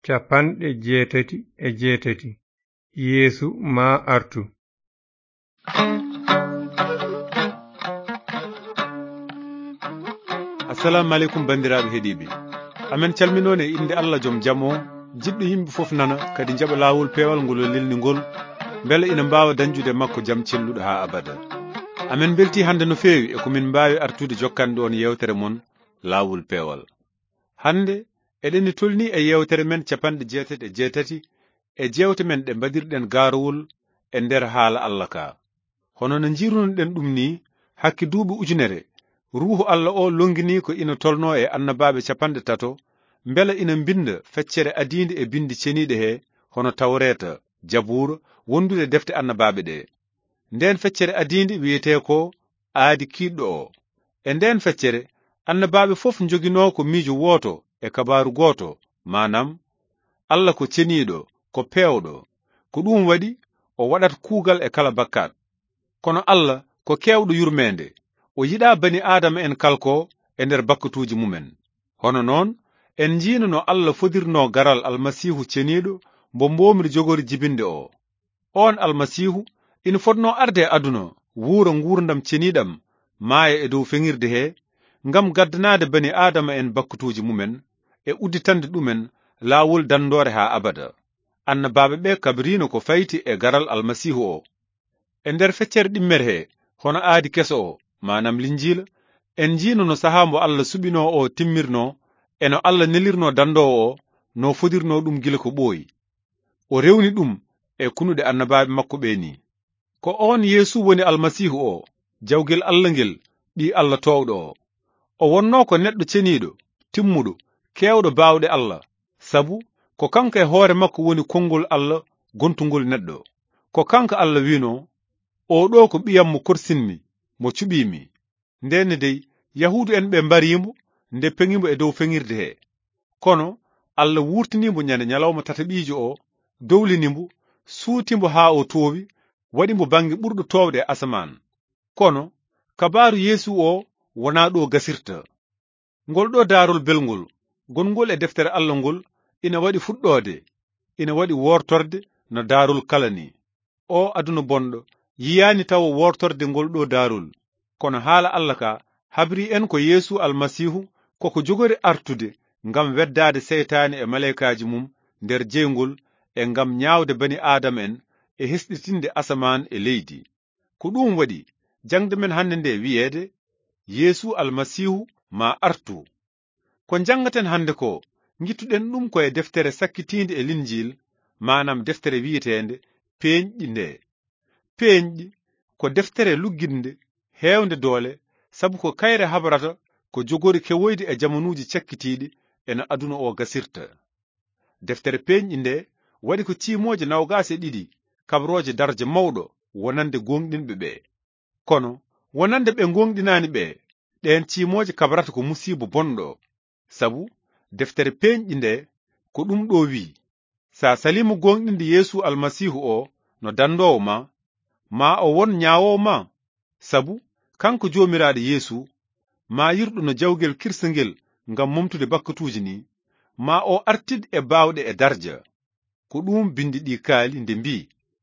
50 Yeesu ma artu. Assalamu alaikum bandiraɓe heeɗiɓe. Amen calminone inde Allah joom jamo jiɗɗo yimɓe fof nana kadi jaɓa lawol pewal ngol lelni ngol beele ina mbawa dañjude makko jaam celluɗo ha abada. Amen belti hande no feewi e komin mbawi artude jokkande on yewtere mon lawol pewal. Hande eɗen tolni e yewtere men 68 e jewte men ɗe mbadirɗen garowol e nder haala Allah ka. Hono no jirunoɗen ɗum ni hakki duuɓi ujunere ruhu Allah o longini ko ina tolno e annabaɓe 30 mbele ina binda feccere adinde e bindi ceniɗe he hono tawreta jabura wondude defte annabaɓe ɗe. Nden feccere adinde wiyete ko aadi kiɗɗo o. E nden feccere annabaɓe fof jogino ko miijo woto e kabaru goto, manam Allah ko ceniɗo ko pewɗo, ko ɗum waɗi o waɗat kuugal e kala bakkat. Kono Allah ko kewɗo yurmende, o yiɗa bani adama en kalko e nder bakkatuji mumen. Hono noon en jiino no Allah fodirno garal almasihu ceniɗo mbo mbomiri jogori jibinde o. On almasihu ina fotno arde e aduna wuura ngurdam ceniɗam maaya e dow feŋirde he ngam gaddanade bani adama en bakkatuji mumen e udditande ɗumen laawol dandore ha abada. Annabaɓe ɓe kabrino ko fayti e garal almasihu o. E nder feccere ɗimmere he hono aadi keso o manam linjila en jiino no saha mbo Allah suɓino o timmirno eno Allah nelirno dandowo o no fodirno ɗum gila ko ɓooyi. O rewni ɗum e kunude annabaɓe makko ɓe ni. Ko on Yeesu woni almasihu o, jawgel Allah ngel ɓi Allah towɗo o. O wonno ko neɗɗo ceniɗo timmuɗo kewɗo bawɗe Allah, sabu ko kanko e hoore makko woni konngol Allah gontugol neɗɗo. Ko kanko Allah wino o ɗo ko ɓiyam mo korsinmi mo cuɓimi. Ndenne dey yahudu en ɓe mbarimo nde peŋimo e dow feŋirde he. Kono Allah wurtinimo nyande nyalawma tataɓijo o, dowlinimo, suutimbo ha o towi, waɗimo bange ɓurɗo towde e asaman. Kono kabaru Yeesu o wona ɗo gasirta. Ngol ɗo darol belgol gongol e deftere Allah ngol ina waɗi fuɗɗode, ina waɗi wortorde no darol kala ni. O aduna bonɗo yiyani taw wortorde ngol ɗo darol. Kono haala Allah ka habri en ko Yeesu almasihu koko jogori artude ngam weddade seytane e malaikaji mum nder jeygol e ngam nyawde bani adama en e hesɗitinde asaman e leydi. Ko ɗum waɗi jangde men hande nde wi'ede Yeesu almasihu ma artu. Ko jangaten hande ko gittuɗen ɗum ko e deftere sakkitinde e linjil manam deftere wi'etende peeñɗi nde. Peeñɗi ko deftere lugginde hewnde doole sabu ko kayre habarata ko jogori kewoyde e jamanuji cakkitiɗi ena aduna o gasirta. Deftere peeñɗi nde waɗi ko cimoje 22 kabroje darje mawɗo wonande gonɗinɓe ɓe. Kono wonande ɓe gonɗinani ɓe ɗen cimoje kabrata ko musibo bonɗo, sabu deftere peeñɗi nde ko ɗum ɗo wi: sa salimo gonɗinde Yeesu almasihu o no dandowo ma o won nyawowo ma, sabu kanko jomiraɗo Yeesu ma yirɗo no jawgel kirsangel ngam momtude bakkatuji ni, ma o artid e bawɗe e darja. Ko ɗum bindi ɗi kaali nde mbi: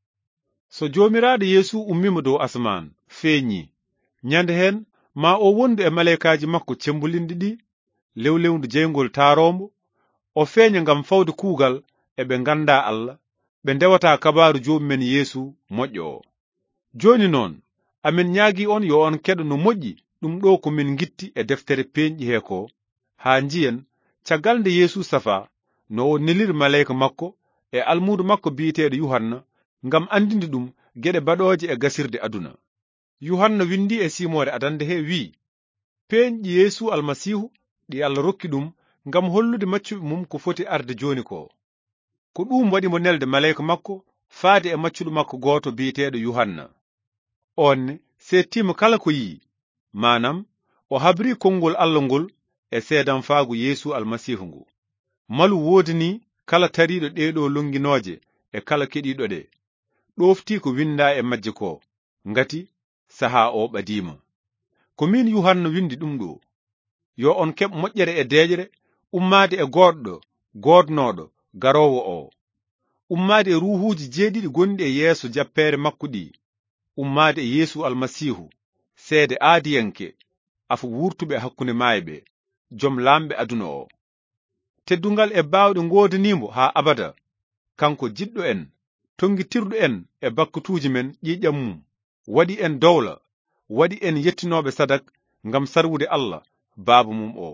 so jomiraɗo Yeesu ummima dow asaman feeñi, nyande hen ma o wondu e malaikaji makko cembulinde ɗi lewlewndu jeygol taarombo, o feeña ngam fawde kuugal e ɓe ganda Allah, ɓe ndewata kabaru jomumen Yeesu moƴƴo o. Joni noon amin ñaagi on yo on keɗo no moƴƴi ɗum ɗo ko min gitti e deftere peeñɗi he ko, ha njiyen caggal nde Yeesu safa no o neliri malayika makko e almudu makko bi'eteɗo Yuhanna ngam andinde ɗum geɗe baɗoje e gasirde aduna. Yuhanna windi e simore adande he wi: peeñɗi Yeesu almasihu ɗi Allah rokki ɗum ngam hollude maccuɓe mum ko foti arde joni ko. Ko ɗum waɗimo nelde malayika makko faade e maccuɗo makko goto bi'eteɗo Yuhanna. Onne settima kala ko yi, manam o habri konngol Allah ngol e seedam faagu Yeesu almasihu ngu. Malu wodani kala tariɗo ɗeɗo longinoje e kala keɗiɗo ɗe. Ɗofti ko winda e majje ko, ngati saha o ɓadima. Ko min Yuhanna windi ɗum ɗo: yo on keɓ moƴƴere e deƴre ummade e goɗɗo godnoɗo garowo o ummade e ruhuji jeeɗiɗi gonɗi e yeeso jappere makko ɗi ummade e yeesu almasihu seede aadiyanke afu wurtuɓe hakkunde maayɓe jom lamɓe aduna o teddungal e bawɗe ngodanimo ha abada kanko jiɗɗo en tongitirɗo en e bakkutuji men ƴiƴam mum waɗi en dowla waɗi en yettinoɓe sadak ngam sarwude Allah baaba mum o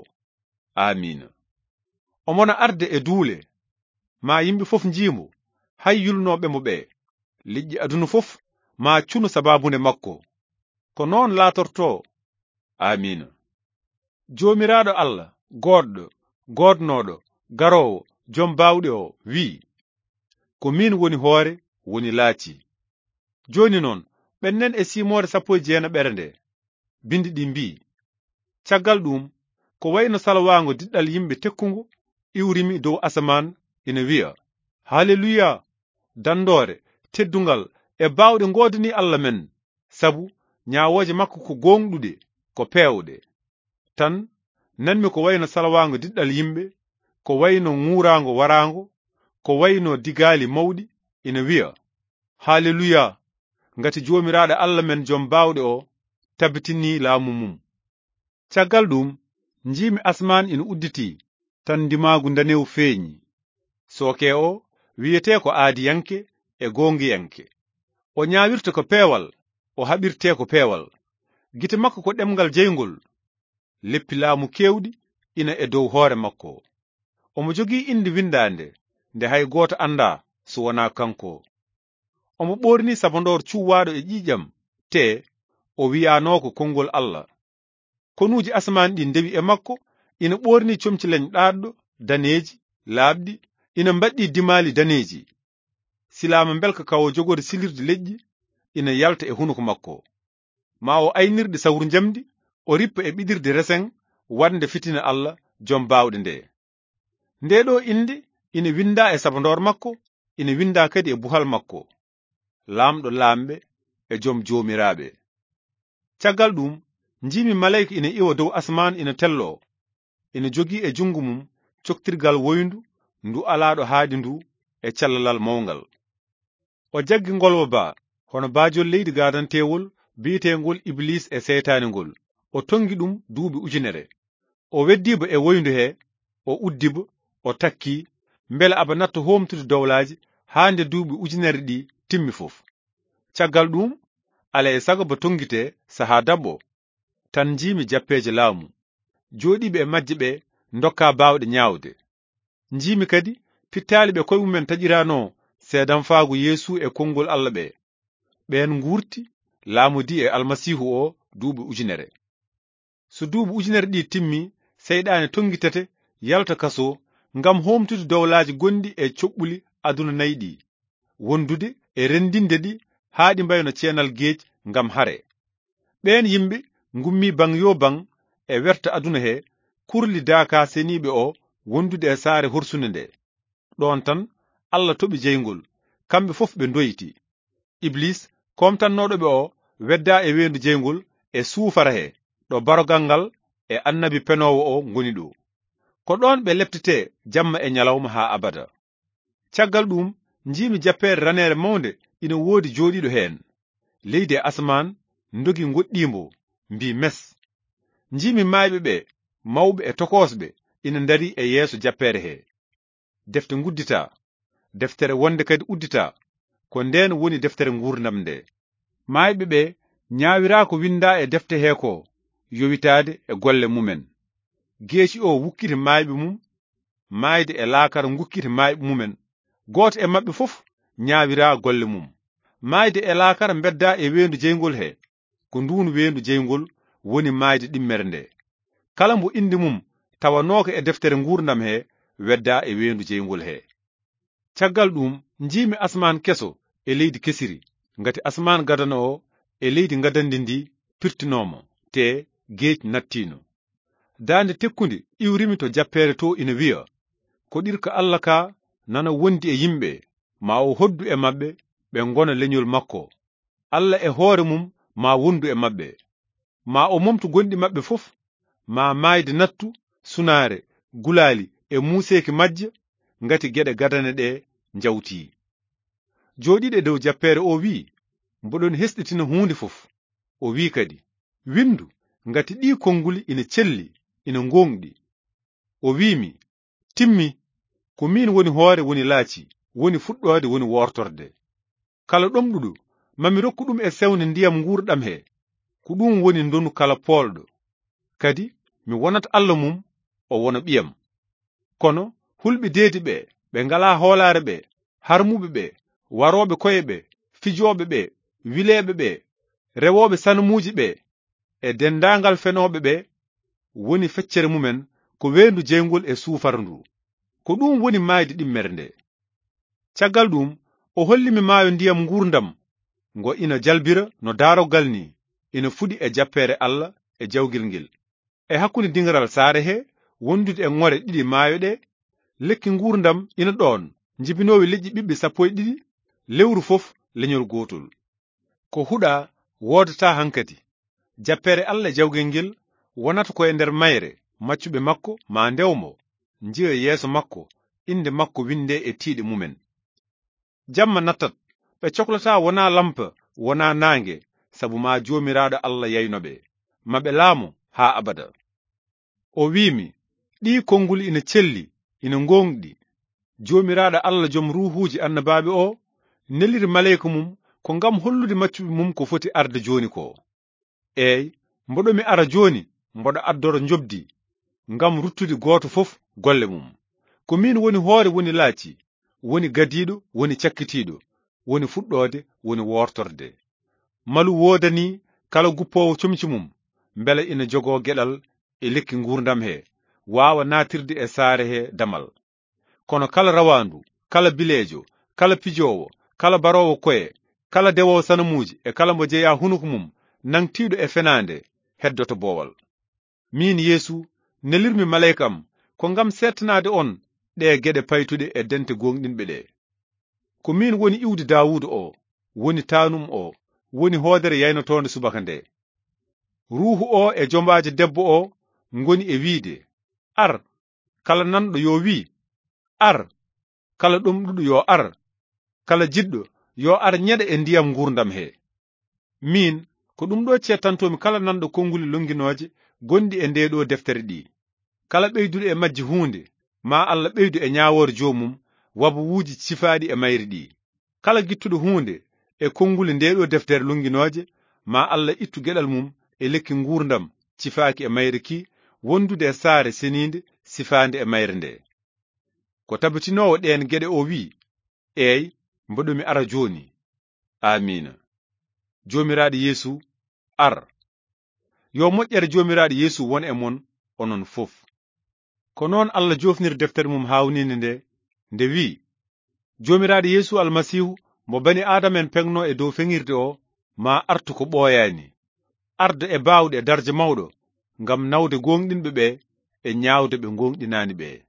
amina omona arde e duule ma yimɓe fof njimo hay yulnoɓe mo ɓe liƴƴi aduna fof ma cuno sababunde makko ko noon laatorto amina jomiraɗo Allah goɗɗo godnoɗo garowo jom bawɗe o wi ko min woni hoore woni laaci joni noon ɓennen e simore 19 ɓernde bindi ɗi mbi caggal ɗum ko wayno salwango diɗɗal yimɓe tekkungo iwrimi dow asaman ina wi'a haleluya dandore teddungal e bawɗe godani Allah men sabu nyawoje makko ko gonɗuɗe ko pewɗe tan nanmi ko wayno salwango diɗɗal yimɓe ko wayno ngurango warango ko wayno digali mawɗi ina wi'a haleluya ngati jomiraɗo Allah men jom bawɗe o tabitini laamu mum caggal ɗum njimi asman ina udditi tan ndimagu danewu feeñi soke o wiyete ko aadiyanke e gongiyanke o nyawirta ko peewal o haɓirte ko peewal gite makko ko ɗemgal jeygol leppi laamu kewɗi ina e dow hoore makko omo jogii inde windande nde hay goto anda so wona kanko omo ɓorni sabandor cuwaɗo e ƴiƴam te o wiyanoko kongol Allah konuji asman ɗi ndewi e makko ina ɓorni comci leñ ɗaɗɗo daneji laaɓɗi ina mbaɗɗi dimali daneji silama belka kawo jogori silirde leƴƴi ina yalta e hunuko makko ma o aynirde sawru jamdi o rippa e ɓidirde resen wande fitina Allah jom bawɗe nde ɗo inde ina winda e sabandor makko ina winda kadi e buhal makko lamɗo lamɓe e jom jomiraɓe caggal ɗum njimi malayika ina iwa dow asman ina tello ina jogi e jungu mum coktirgal woyndu ndu alaɗo haadi ndu e callalal mawngal o jaggi ngolwa ba hono baajol leydi gadantewol bi'etengol iblis e seytani ngol o tongi ɗum duuɓi ujunere o weddiba e woyndu he o uddiba o takki mbele aba natto homtude dowlaji hande duuɓi ujunere ɗi timmi fof caggal ɗum ala e sago ba tongite saha dabbo tan njimi jappeje laamu joɗiɓe e majje ɓe dokka bawɗe nyawde njimi kadi pittali ɓe koye mumen taƴirano seedan faagu Yeesu e kongol Allah ɓe ɓen ngurti laamu di e almasihu o duuɓi ujunere so duuɓi ujunere ɗi timmi seyɗane tongitete yalta kaso ngam homtude dowlaji gondi e coɓɓuli aduna nayi ɗi wondude e rendinde ɗi haaɗi mbayno ceenal geej ngam hare ɓen yimɓe ngummi bang yo bang e werta aduna he kurli daaka seniɓe o wondude e saare horsunde nde ɗon tan Allah toɓi jeygol kamɓe fof ɓe doyti iblis komtannoɗo ɓe o wedda e wendu jeygol e suufara he ɗo barogal ngal e annabi penowo o ngoni ɗo ko ɗon ɓe leptete jamma e nyalawma ha abada caggal ɗum njimi jappere ranere mawnde ina woodi joɗiɗo hen leydi e asman ndogi goɗɗimbo mbi mes njimi mayɓe ɓe mawɓe e tokosɓe ina dari e yeeso jappere he defte guddita deftere wonde kadi uddita ko nden woni deftere ngurdam nde mayɓe ɓe nyawira ko winda e defte he ko yowitade e golle mumen geeci o wukkiti mayɓe mum mayde e laakara gukkiti mayɓe mumen goto e mabɓe fof nyawira golle mum mayde e laakara bedda e wendu jeygol he ko ndunu wendu jeygol woni mayde ɗimmere nde kala mbo indi mum tawanoko e deftere ngurdam he wedda e wendu jeygol he caggal ɗum njimi asman keso e leydi kesiri ngati asman gadana o e leydi gadandi ndi pirtinoma te geej nattino dande tekkundi iwrimi to jappere to ina wi'a ko ɗirka Allah ka nana wondi e yimɓe ma o hoddu e mabɓe ɓe ngona leñol makko Allah e hoore mum ma wondu e mabɓe ma o momtu gonɗi mabɓe fof ma mayde nattu sunaare gulaali e museeki majje ngati geɗe gadane ɗe njawti. Jooɗiɗe dow jappere o wi, mboɗon hesɗitina hunde fof. O wi kadi, windu ngati ɗi konguli ina celli, ina gonɗi. O wimi, timmi, ko min woni hoore woni laaci, woni fuɗɗode woni wortorde. Kala ɗomɗuɗo mami rokku ɗum e sewne ndiyam ngurɗam he, ko ɗum woni ndonu kala poolɗo. Kadi mi wonat Allah mum, o wona ɓiyam. Kono hulɓe deedi ɓe ngala hoolare ɓe, harmuɓe ɓe, waroɓe koye ɓe, fijoɓe ɓe, wileɓe ɓe, rewoɓe sanamuji ɓe, e dendangal fenoɓe ɓe, woni feccere mumen ko wendu jeygol e suufarndu, ko ɗum woni mayde ɗimmere nde. Caggal ɗum o hollimi maayo ndiyam ngurdam ngo ina jalbira no darogal ni, ina fuɗi e jappere Allah e jawgel ngel. E hakkunde dingaral saare he wondude e ŋore ɗiɗi maayo ɗe, lekki ngurdam ina ɗon jibinowi leƴƴi ɓiɓɓe 12, lewru fof leñol gotol. Ko huɗa wodata hankadi, jappere Allah e jawgel ngel wonata ko e nder mayre, maccuɓe makko ma ndewmo, njiya yeeso makko, inde makko winde e tiiɗe mumen. Jamma nattat, ɓe cohlata wona lampa wona naange, sabu ma jomiraɗo Allah yaynoɓe, maɓe laamu ha abada. O wimi, ɗi konguli ina celli, ina gonɗi. Jomiraɗo Allah joom ruhuji annabaɓe o neliri maleyka mum ko ngam hollude maccuɓe mum ko foti arde joni ko. Eyi, mboɗo mi ara joni, mboɗo addoro jobdi, ngam ruttude goto fof golle mum. Ko min woni hoore woni laaci, woni gadiɗo, woni cakkitiɗo, woni fuɗɗode, woni wortorde. Malu wodani kala guppowo comci mum, mbele ina jogo geɗal e lekki ngurdam he, wawa natirde e saare he damal. Kono kala rawandu, kala bilejo, kala pijowo, kala barowo koye, kala dewowo sanamuji e kala mo jeeya hunuko mum nangtiɗo e fenande heddoto boowal. Min Yeesu nelirmi malaykam ko ngam settanade on ɗe geɗe paytuɗe e dente gonɗinɓe ɗe. Ko min woni iwde Dawuda o, woni tanum o, woni hoodere yaynotonde subaka nde. Ruhu o e jombaji debbo o ngoni e wiide, ar, kala nanɗo yo wi, ar, kala ɗomɗuɗo yo ar, kala jiɗɗo yo ar ñeɗe e ndiyam ngurdam he. Min ko ɗum ɗo cettantomi kala nanɗo konguli longinoje gondi e ndeɗo deftere ɗi. Kala ɓeyduɗo e majji hunde, ma Allah ɓeydu e ñawore jomum, waba wuuji cifaɗi e mayri ɗi. Kala gittuɗo hunde e konguli ndeɗo deftere longinoje, ma Allah ittu geɗal mum e lekki ngurdam cifaaki e mayre ki, wondude e saare seninde sifande e mayre nde. Ko tabitinowo ɗen geɗe o wi, eyi, mboɗo mi ara joni. Amina. Jomiraɗo Yeesu, ar. Yo moƴƴere jomiraɗo Yeesu won e mon onon fof. Ko noon Allah jofniri deftere mum hawninde nde wi, jomiraɗo Yeesu almasihu mo bani Adama en pegno e dow feŋirde o, ma artu ko ɓooyani, arde e bawɗe e darje mawɗo, ngam nawde gonɗinɓe ɓe e ñaawde ɓe gonɗinani ɓe.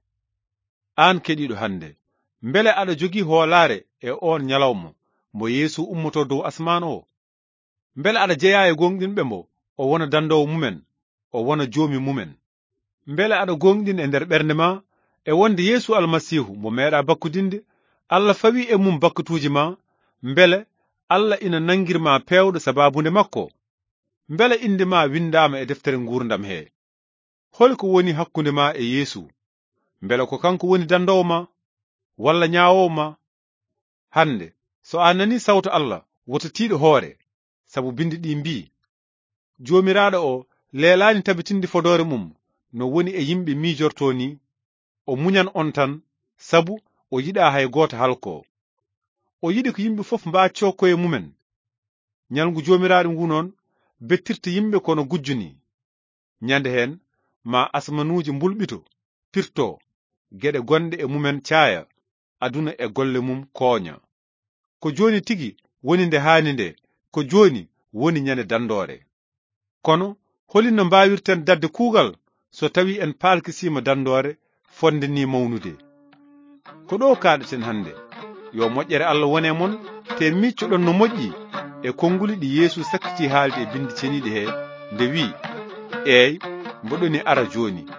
An keɗiɗo hande, mbele aɗa jogi hoolare e on nyalawma mo Yeesu ummoto dow asman o? Mbele aɗa jeeya e gonɗinɓe mbo, o wona dandowo mumen, o wona joomi mumen. Mbele aɗa gonɗin e nder ɓernde ma e wonde Yeesu almasihu mo meeɗa bakkudinde, Allah fawi e mum bakkutuji ma, mbele Allah ina nangirma pewɗo sababunde makko. Mbele inde ma windama e deftere ngurdam he. Hol ko woni hakkunde ma e Yeesu? Mbele ko kanko woni dandowo ma, walla ñaawowo ma? Hande, so a nani sawto Allah, woto tiiɗo hoore, sabu bindi ɗi mbi, jomiraɗo o leelani tabitinde fodore mum, no woni e yimɓe miijorto ni, o muñan on tan, sabu o yiɗa hay goto halko. O yiɗi ko yimɓe fof mbacco koye mumen. Ñalngu jomiraɗo ngu noon bettirta yimɓe kono gujjuni. Ñande hen ma asmanuji mbulɓito, pirto, geɗe gonɗe e mumen caaya, aduna e golle mum kooña. Ko joni tigi woni nde haani nde, ko joni woni ñande dandore. Kono holino mbawirten dadde kuugal so tawi en palkisima dandore fonde ni mawnude. Ko ɗo kaɗeten hande, yo moƴƴere Allah wone mon, te miccoɗon no moƴƴi e konguli ɗi Yeesu sakkiti haalde e bindi ceniɗi he, nde wi, eyi, mboɗoni ara joni.